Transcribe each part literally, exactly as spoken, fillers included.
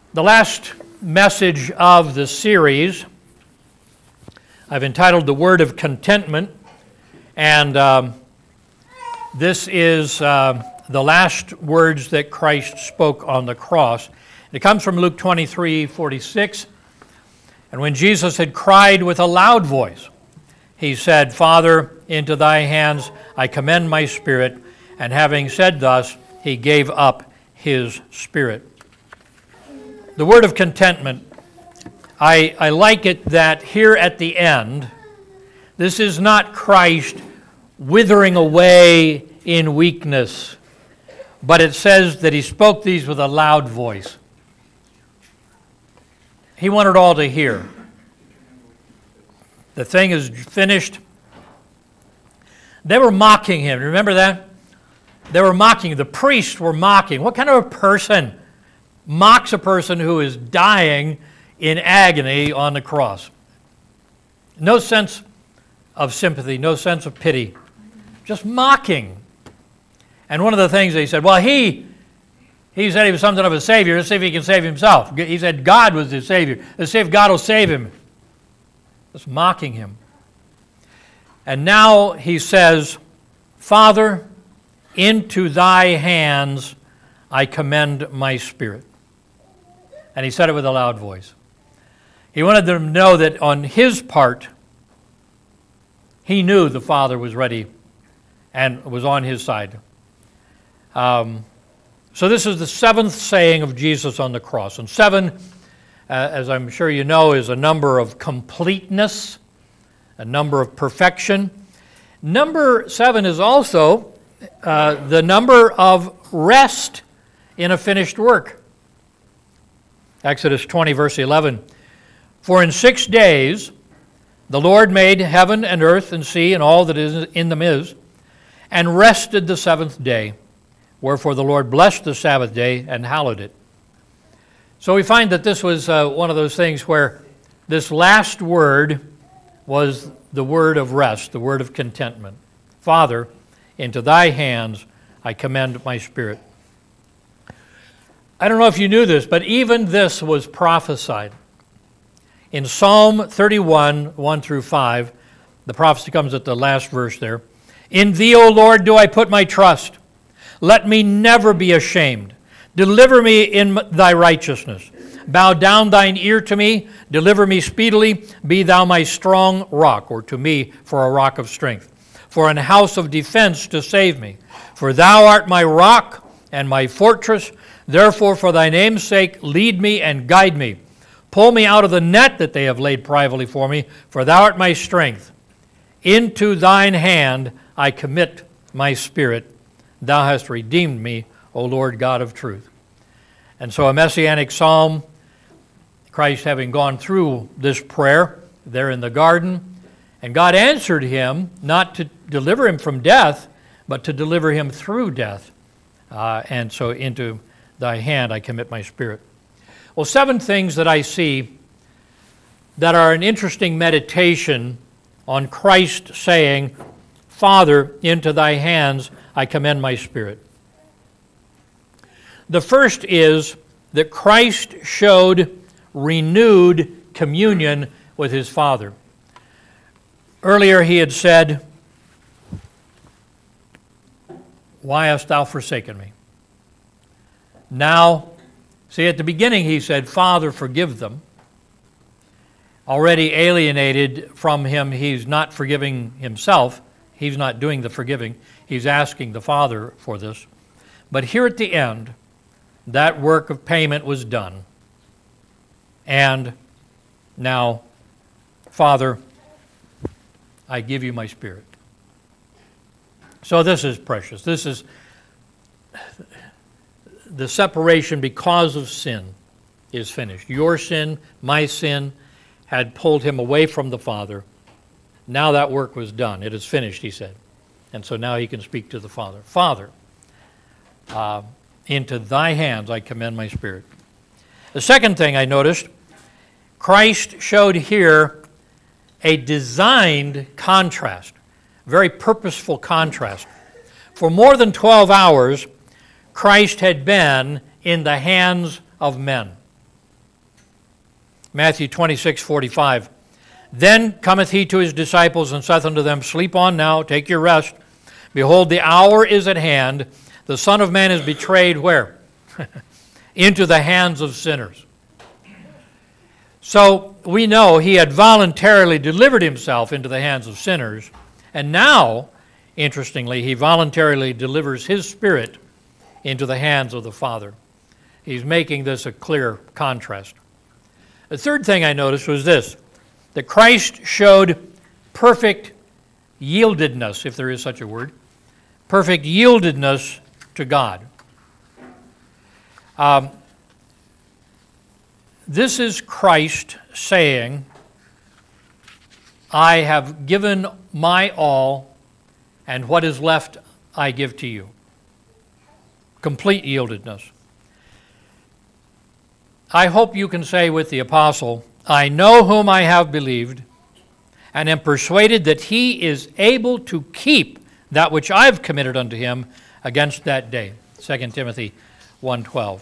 The last message of the series I've entitled The Word of Contentment, and um, this is uh, the last words that Christ spoke on the cross. It comes from Luke twenty-three forty-six, and when Jesus had cried with a loud voice, he said, "Father, into thy hands I commend my spirit," and having said thus, he gave up his spirit. The word of contentment, I, I like it that here at the end, this is not Christ withering away in weakness, but it says that he spoke these with a loud voice. He wanted all to hear. The thing is finished. They were mocking him. Remember that? They were mocking. The priests were mocking. What kind of a person mocks a person who is dying in agony on the cross? No sense of sympathy, no sense of pity. Just mocking. And one of the things they said, well, he he said he was something of a savior. Let's see if he can save himself. He said God was his savior. Let's see if God will save him. Just mocking him. And now he says, "Father, into thy hands I commend my spirit." And he said it with a loud voice. He wanted them to know that on his part, he knew the Father was ready and was on his side. Um, so this is the seventh saying of Jesus on the cross. And seven, uh, as I'm sure you know, is a number of completeness, a number of perfection. Number seven is also uh, the number of rest in a finished work. Exodus twenty, verse eleven. "For in six days the Lord made heaven and earth and sea and all that is in them is, and rested the seventh day. Wherefore the Lord blessed the Sabbath day and hallowed it." So we find that this was uh, one of those things where this last word was the word of rest, the word of contentment. "Father, into thy hands I commend my spirit." I don't know if you knew this, but even this was prophesied. In Psalm thirty-one, one through five, the prophecy comes at the last verse there. "In thee, O Lord, do I put my trust. Let me never be ashamed. Deliver me in thy righteousness. Bow down thine ear to me. Deliver me speedily. Be thou my strong rock," or to me for a rock of strength, "for an house of defense to save me. For thou art my rock and my fortress. Therefore, for thy name's sake, lead me and guide me. Pull me out of the net that they have laid privately for me, for thou art my strength. Into thine hand I commit my spirit. Thou hast redeemed me, O Lord God of truth." And so a messianic psalm, Christ having gone through this prayer there in the garden, and God answered him not to deliver him from death, but to deliver him through death. Uh, and so into thy hand I commit my spirit. Well, seven things that I see that are an interesting meditation on Christ saying, "Father, into thy hands I commend my spirit." The first is that Christ showed renewed communion with his Father. Earlier he had said, "Why hast thou forsaken me?" Now, see, at the beginning he said, "Father, forgive them." Already alienated from him, he's not forgiving himself. He's not doing the forgiving. He's asking the Father for this. But here at the end, that work of payment was done. And now, Father, I give you my spirit. So this is precious. This is the separation because of sin is finished. Your sin, my sin, had pulled him away from the Father. Now that work was done. It is finished, he said. And so now he can speak to the Father. "Father, uh, into thy hands I commend my spirit." The second thing I noticed, Christ showed here a designed contrast, very purposeful contrast. For more than twelve hours, Christ had been in the hands of men. Matthew twenty-six forty-five. Then cometh he to his disciples, and saith unto them, Sleep on now, take your rest. Behold, the hour is at hand. The Son of Man is betrayed where? Into the hands of sinners. So we know he had voluntarily delivered himself into the hands of sinners, and now, interestingly, he voluntarily delivers his Spirit into the hands of the Father. He's making this a clear contrast. The third thing I noticed was this, that Christ showed perfect yieldedness, if there is such a word, perfect yieldedness to God. Um, this is Christ saying, I have given my all, and what is left I give to you. Complete yieldedness. I hope you can say with the apostle, I know whom I have believed, and am persuaded that he is able to keep that which I have committed unto him against that day. Second Timothy one twelve.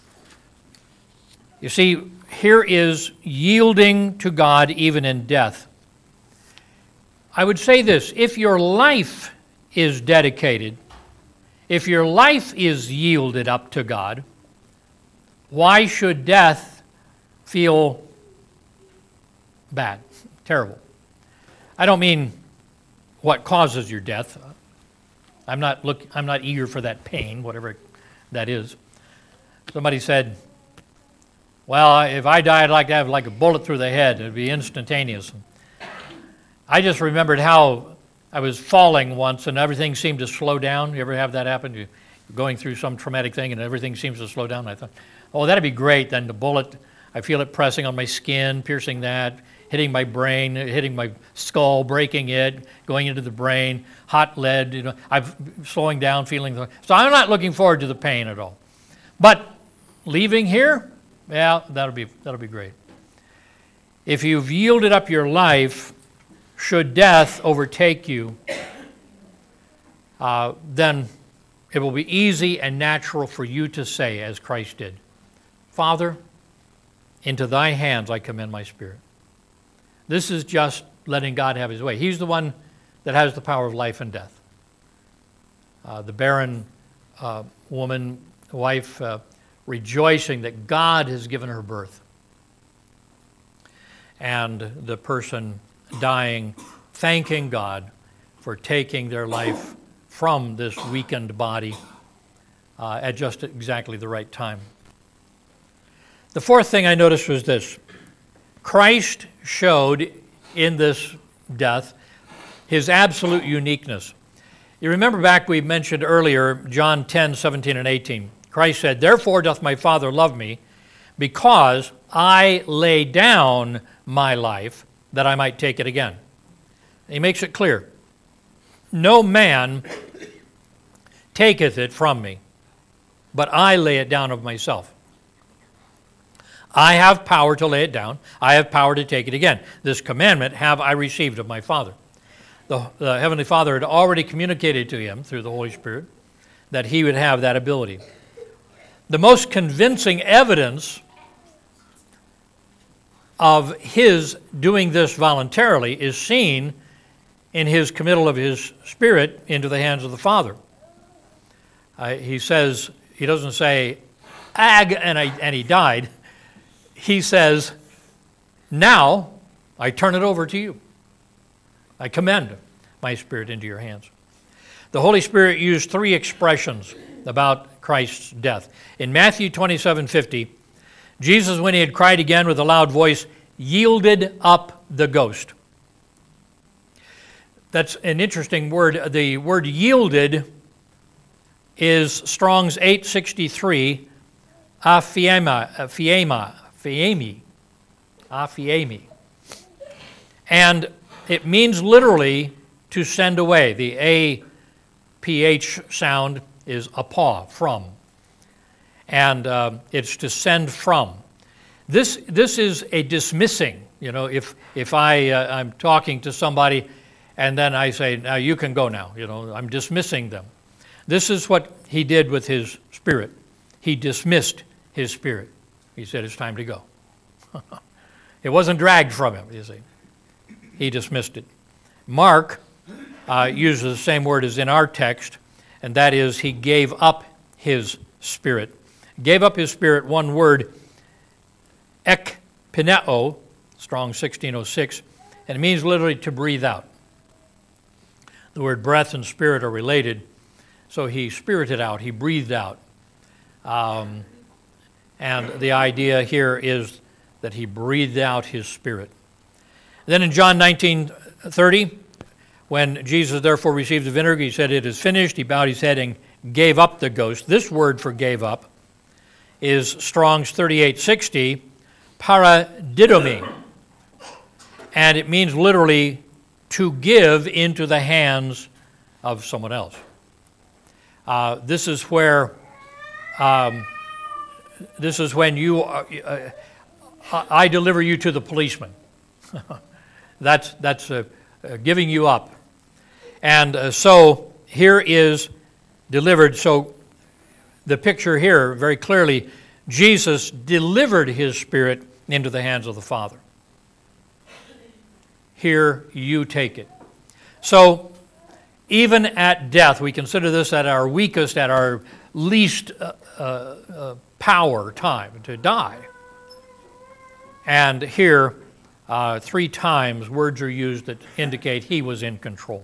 You see, here is yielding to God even in death. I would say this, if your life is dedicated, if your life is yielded up to God, why should death feel bad, terrible? I don't mean what causes your death. I'm not look I'm not eager for that pain, whatever that is. Somebody said, well, if I died, I'd like to have like a bullet through the head. It'd be instantaneous. I just remembered how I was falling once and everything seemed to slow down. You ever have that happen? You're going through some traumatic thing and everything seems to slow down. I thought, oh, that'd be great. Then the bullet, I feel it pressing on my skin, piercing that, hitting my brain, hitting my skull, breaking it, going into the brain, hot lead, you know, I'm slowing down, feeling the, so I'm not looking forward to the pain at all. But leaving here, yeah, that'll be that'll be great. If you've yielded up your life, should death overtake you, uh, then it will be easy and natural for you to say, as Christ did, Father, into thy hands I commend my spirit. This is just letting God have his way. He's the one that has the power of life and death. Uh, the barren uh, woman, wife, uh, rejoicing that God has given her birth. And the person dying, thanking God for taking their life from this weakened body uh, at just exactly the right time. The fourth thing I noticed was this. Christ showed in this death his absolute uniqueness. You remember back we mentioned earlier, John ten, seventeen, and eighteen. Christ said, Therefore doth my Father love me, because I lay down my life, that I might take it again. He makes it clear. No man taketh it from me, but I lay it down of myself. I have power to lay it down. I have power to take it again. This commandment have I received of my Father. The, the Heavenly Father had already communicated to him through the Holy Spirit that he would have that ability. The most convincing evidence of his doing this voluntarily is seen in his committal of his Spirit into the hands of the Father. Uh, he says, he doesn't say, ag, and, I, and he died. He says, now I turn it over to you. I commend my Spirit into your hands. The Holy Spirit used three expressions about Christ's death. In Matthew twenty-seven fifty, Jesus, when he had cried again with a loud voice, yielded up the ghost. That's an interesting word. The word yielded is Strong's eight sixty-three, aphiema, aphiema, aphiemi, aphiemi. And it means literally to send away. The A P H sound is apaw, from. And uh, it's to send from. This this is a dismissing. You know, if if I uh, I'm talking to somebody, and then I say, now you can go now. You know, I'm dismissing them. This is what he did with his Spirit. He dismissed his Spirit. He said, it's time to go. It wasn't dragged from him, you see. He dismissed it. Mark uh, uses the same word as in our text, and that is he gave up his spirit. Gave up his spirit, one word, ekpineo, Strong sixteen oh six, and it means literally to breathe out. The word breath and spirit are related, so he spirited out, he breathed out. Um, and the idea here is that he breathed out his spirit. Then in John nineteen thirty, when Jesus therefore received the vinegar, he said, "It is finished." He bowed his head and gave up the ghost. This word for gave up is Strong's thirty-eight sixty, paradidomi. And it means literally to give into the hands of someone else. Uh, this is where, um, this is when you, are, uh, I deliver you to the policeman. that's that's uh, uh, giving you up. And uh, so here is delivered. So the picture here very clearly, Jesus delivered his spirit into the hands of the Father. Here you take it. So even at death, we consider this at our weakest, at our least uh, uh, uh, power time to die. And here, uh, three times words are used that indicate he was in control.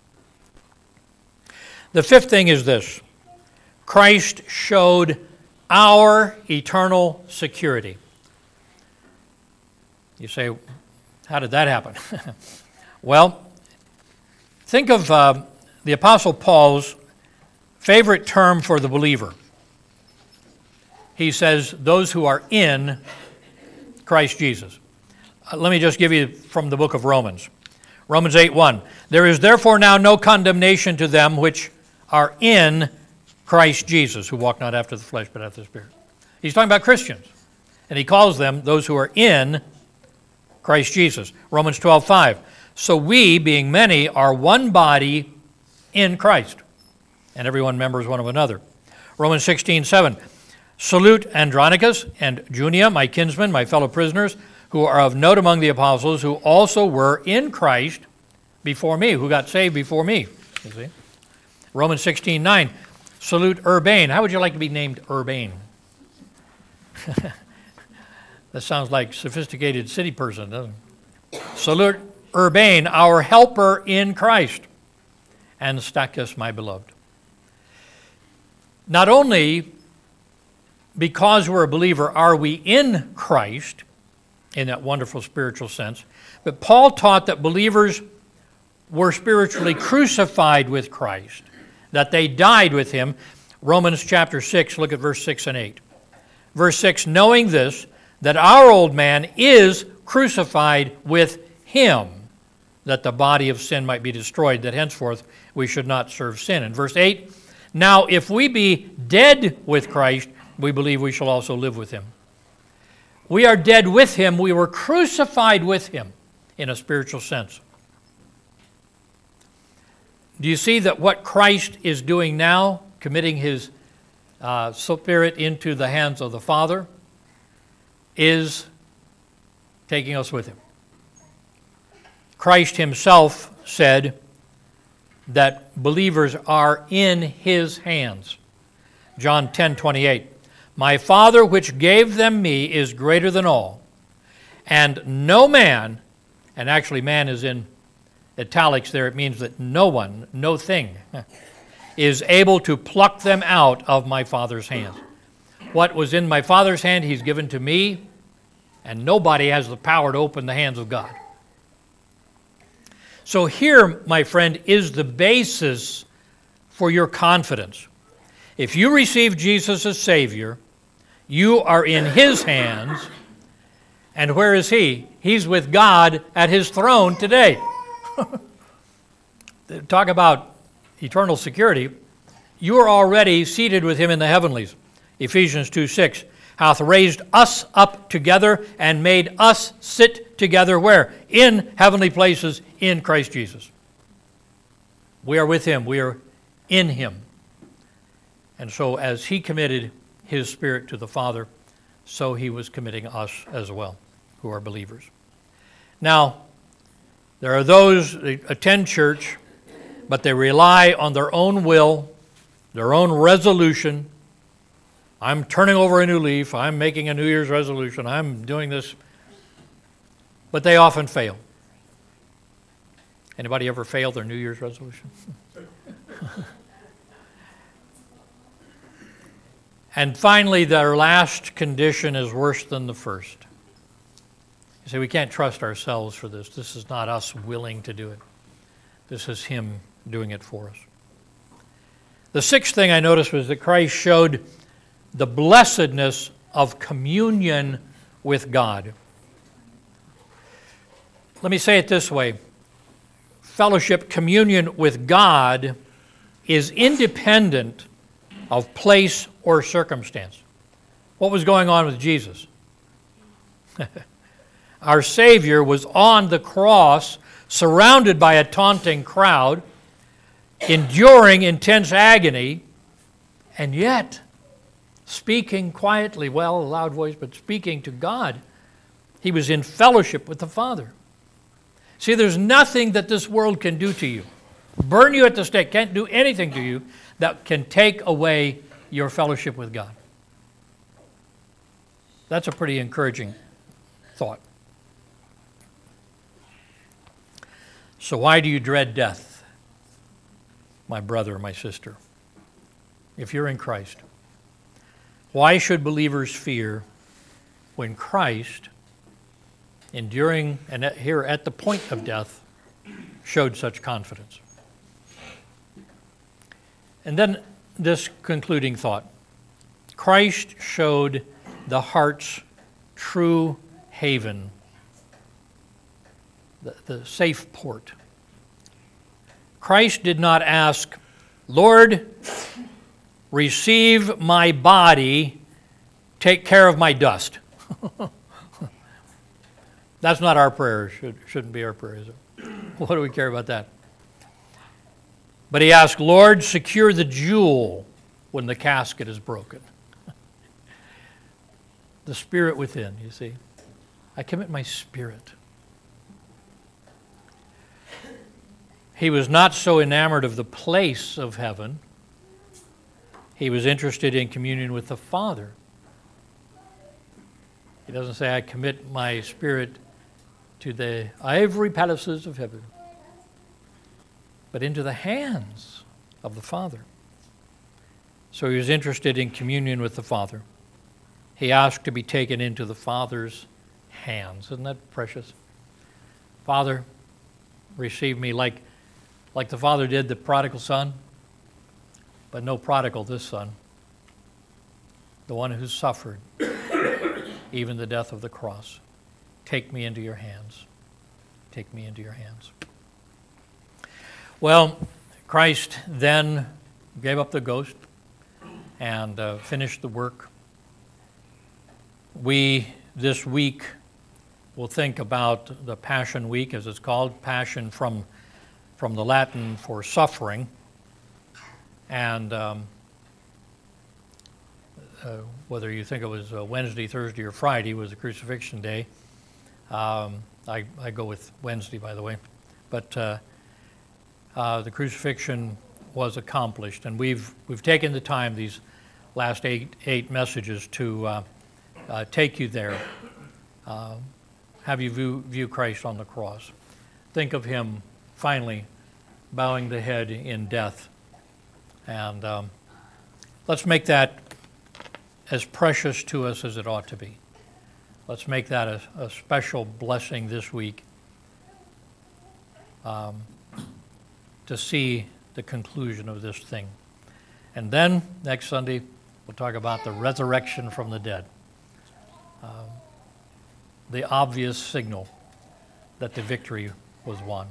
The fifth thing is this: Christ showed our eternal security. You say, how did that happen? Well, think of uh, the Apostle Paul's favorite term for the believer. He says, those who are in Christ Jesus. Uh, let me just give you from the book of Romans. Romans eight one. There is therefore now no condemnation to them which are in Christ Jesus, who walk not after the flesh but after the Spirit. He's talking about Christians. And he calls them those who are in Christ Jesus. Romans twelve five. So we, being many, are one body in Christ, and everyone members one of another. Romans sixteen seven. Salute Andronicus and Junia, my kinsmen, my fellow prisoners, who are of note among the apostles, who also were in Christ before me, who got saved before me. You see? Romans sixteen nine. Salute Urbane. How would you like to be named Urbane? That sounds like sophisticated city person, doesn't it? Salute Urbane, our helper in Christ, and Stachys, my beloved. Not only because we're a believer are we in Christ, in that wonderful spiritual sense, but Paul taught that believers were spiritually crucified with Christ, that they died with him. Romans chapter six, look at verse six and eight. Verse six, knowing this, that our old man is crucified with him, that the body of sin might be destroyed, that henceforth we should not serve sin. And verse eight, now if we be dead with Christ, we believe we shall also live with him. We are dead with him. We were crucified with him in a spiritual sense. Do you see that what Christ is doing now, committing his uh, spirit into the hands of the Father, is taking us with him? Christ himself said that believers are in his hands. John ten twenty-eight. My Father which gave them me is greater than all, and no man, and actually man is in italics there, it means that no one, no thing, is able to pluck them out of my Father's hand. What was in my Father's hand, he's given to me, and nobody has the power to open the hands of God. So here, my friend, is the basis for your confidence. If you receive Jesus as Savior, you are in his hands, and where is he? He's with God at his throne today. Talk about eternal security. You are already seated with him in the heavenlies. Ephesians two six, hath raised us up together and made us sit together where? In heavenly places in Christ Jesus. We are with him. We are in him. And so as he committed his spirit to the Father, so he was committing us as well. who are believers. Now, there are those that attend church, but they rely on their own will, their own resolution. I'm turning over a new leaf. I'm making a New Year's resolution. I'm doing this. But they often fail. Anybody ever fail their New Year's resolution? And finally, their last condition is worse than the first. You say, we can't trust ourselves for this. This is not us willing to do it. This is Him doing it for us. The sixth thing I noticed was that Christ showed the blessedness of communion with God. Let me say it this way. Fellowship, communion with God is independent of place or circumstance. What was going on with Jesus? Our Savior was on the cross, surrounded by a taunting crowd, enduring intense agony, and yet speaking quietly, well, a loud voice, but speaking to God. He was in fellowship with the Father. See, there's nothing that this world can do to you. Burn you at the stake, can't do anything to you that can take away your fellowship with God. That's a pretty encouraging thought. So why do you dread death, my brother, my sister, if you're in Christ? Why should believers fear when Christ, enduring and here at the point of death, showed such confidence? And then this concluding thought. Christ showed the heart's true haven, the, the safe port. Christ did not ask, Lord, receive my body, take care of my dust. That's not our prayer. Should, shouldn't be our prayer, is it? What do we care about that? But he asked, Lord, secure the jewel when the casket is broken. The spirit within, you see. I commit my spirit. He was not so enamored of the place of heaven. He was interested in communion with the Father. He doesn't say, I commit my spirit to the ivory palaces of heaven, but into the hands of the Father. So he was interested in communion with the Father. He asked to be taken into the Father's hands. Isn't that precious? Father, receive me like, like the Father did the prodigal son, but no prodigal this son, the one who suffered even the death of the cross. Take me into your hands. Take me into your hands. Well, Christ then gave up the ghost and uh, finished the work. We, this week, will think about the Passion Week, as it's called, Passion from, from the Latin for suffering. And um, uh, whether you think it was uh, Wednesday, Thursday, or Friday was the crucifixion day. Um, I, I go with Wednesday, by the way. But uh, uh, the crucifixion was accomplished. And we've we've taken the time, these last eight, eight messages, to uh, uh, take you there. Uh, have you view, view Christ on the cross. Think of him finally bowing the head in death. And um, let's make that as precious to us as it ought to be. Let's make that a, a special blessing this week um, to see the conclusion of this thing. And then, next Sunday, we'll talk about the resurrection from the dead. Um, the obvious signal that the victory was won.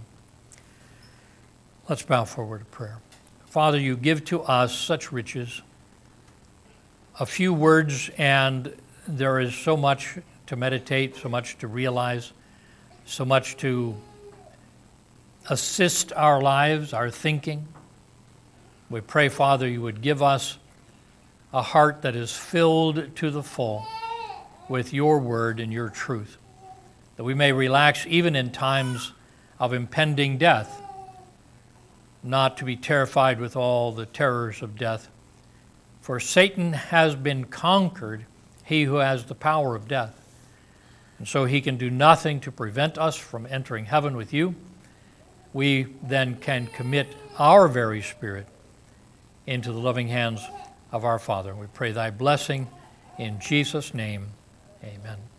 Let's bow forward to prayer. Father, you give to us such riches. A few words, and there is so much to meditate, so much to realize, so much to assist our lives, our thinking. We pray, Father, you would give us a heart that is filled to the full with your word and your truth. that we may relax even in times of impending death, not to be terrified with all the terrors of death. For Satan has been conquered, he who has the power of death. And so he can do nothing to prevent us from entering heaven with you. We then can commit our very spirit into the loving hands of our Father. We pray thy blessing in Jesus' name. Amen.